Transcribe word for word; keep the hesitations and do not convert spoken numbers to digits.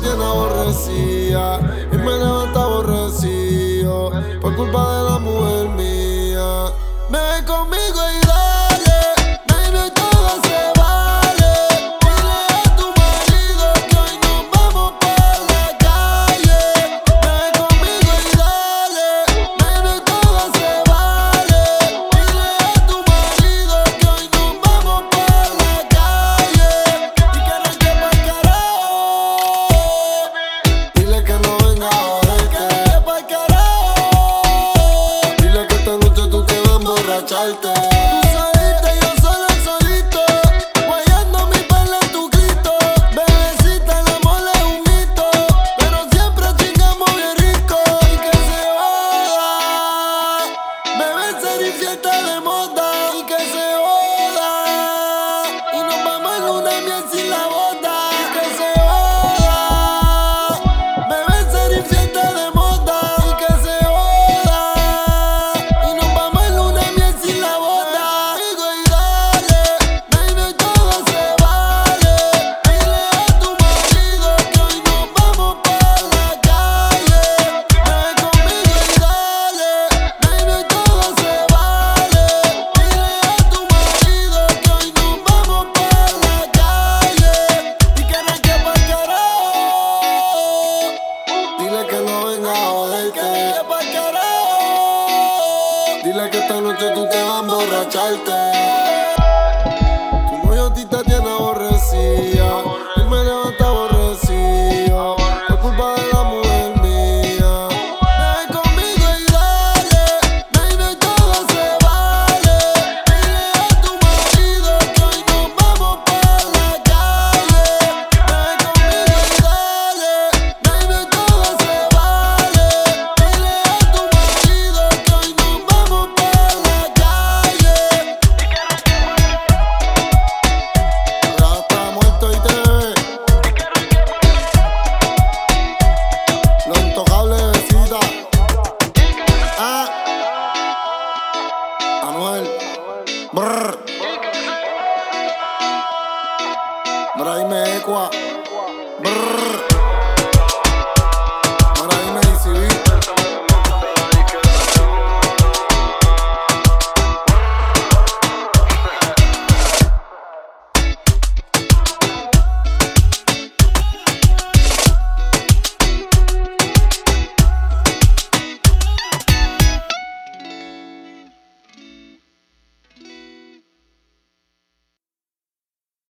tiene aborrecida y me levanta aborrecido por culpa de la mujer mía. Me ve conmigo y dale, baby, todo se vale. Dile a tu marido que hoy nos vamos por la calle. Me ve conmigo y dale, baby, todo se vale. Dile a tu marido que hoy nos vamos por la calle y que arranque pa'l carajo. Dile que no venga a joder, que arranque pa'l carajo. Dile que esta noche tú te vas a emborracharte. Tú saliste, yo solo solito, guayando mi perla en tu grito. Bebecita, el amor es un mito, pero siempre chingamos bien rico. Y que se joda, bebé, ser y fiesta de moda. Y que se joda, y nos vamos en luna de miel sin la boda. Y que se joda, bebé, ser y fiesta de moda. Y que se joda, y nos vamos en luna de miel sin la boda. Conmigo y dale, baby, todo se vale. Dile a tu marido que hoy nos vamos por la calle. Ven conmigo y dale, baby, todo se vale. Dile a tu marido que hoy nos vamos por la calle y que arranque pa'l carajo. Dile que no venga a joder, que arranque pa'l carajo. Dile que esta noche tú te vas a emborracharte.